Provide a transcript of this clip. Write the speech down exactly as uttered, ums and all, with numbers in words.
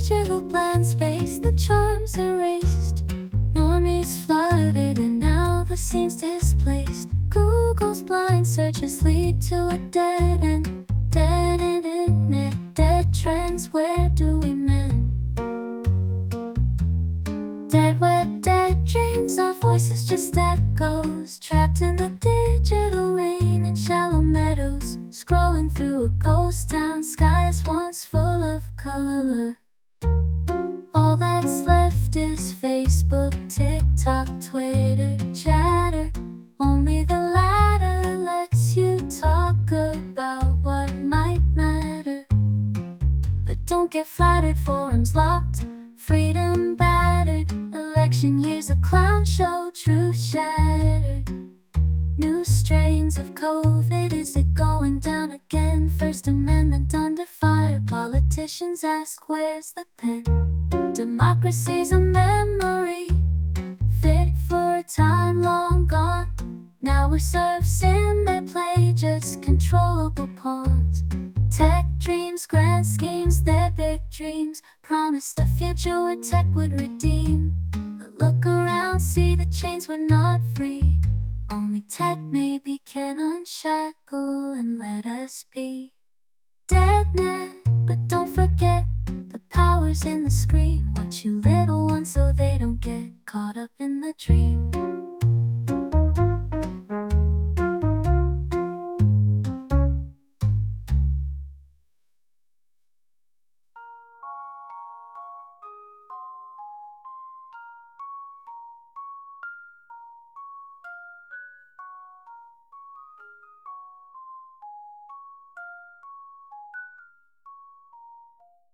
digital blank space, the charms erased. Normies flooded and now the scene's displaced. Google's blind searches lead to a dead end. Dead end internet, dead trends, where do we mend? Dead web, dead dreams, our voices just echoes. Trapped in the digital rain in shallow meadows. Scrolling through a ghost town, skies once full of color. All that's left is Facebook, TikTok, Twitter, chatter. Only the latter lets you talk about what might matter. But don't get flattered, forums locked, freedom battered. Election year's a clown show, truth shattered. New strains of COVID, is it going down again? First Amendment under fire, politicians ask where's the pen? Democracy's a memory, fit for a time long gone. Now we're serfs in their play, just controllable pawns. Tech dreams, grand schemes, their big dreams promised a future where tech would redeem. But look around, see the chains were not free. Only tech maybe can unshackle and let us be. Dead net, but don't forget the power's in the screen. What you live